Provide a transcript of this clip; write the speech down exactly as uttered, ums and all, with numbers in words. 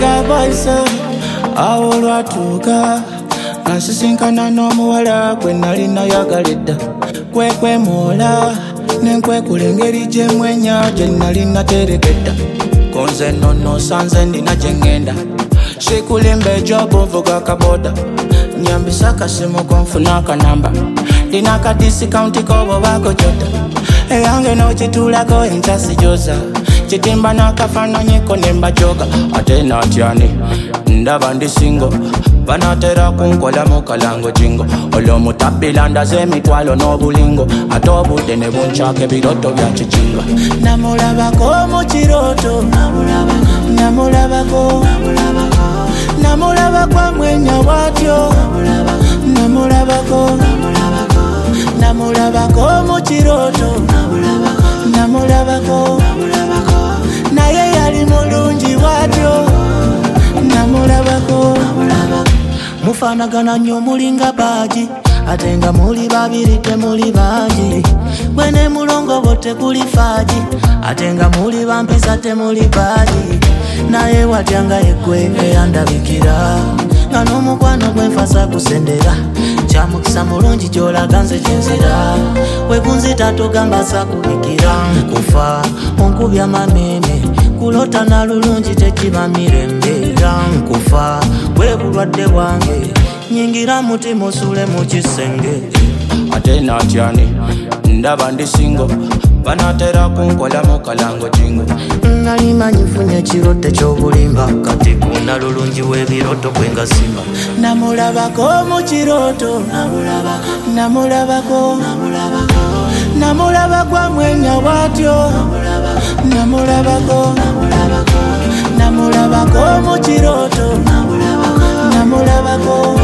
Bigger boys, awo lwatuuka nasisinkana n'omuwala gwe nali nayagalidde kwekwemuula nenkwekula engeri gye mwenya gye nali nateregedda konze nonno sanze ndina gye ngenda shikulimba ejobu nvuga akaboda nyambisa akasimu konfuna akanamba ndina akadisikaunti kobo bakojoda eyange n'okituulako enkasijoza kitimba n'akafaananyiko ne mbajoga ate natyani ndaba ndi singo banatera kunkola mu kalango jingo olw'omutabbila ndaze emitwalo n'obulingo ate obudde ne bunkyaka ebiroto bya kikinga namulabako mu kiroto namulabako namulabako amwenya bwatyo namulabako namulabako mu kiroto namulabako naye yali mulungi bwatyo namulabako mufanagana nnyo mulinga baji ate nga muli babiri temuli bangi bwene mulongobote kuli faji ate nga muli bampisa temuli baji naye watyanga ekwe eyandabikira nga n'omukwano gwenfasa kusendera kyamukisa mulungi gy'olaga nze gyenzira wekunzita togamba sakubikira nkufa onkubya mameme kulota na lulungi tekiba mirembe nkufa bwe bulwadde bwange nyingira mutima osule mu kisenge ate natyani ndaba ndi singo banatera kunkola mu kalango jingo nali manyi nfunye ekiroto ekyobulimba kati kuna lulungi w'ebiroto kwengasimba namulabako mu kiroto namulabako namulabako amwenya bwatyo namulabako namulabako mu kiroto namulabako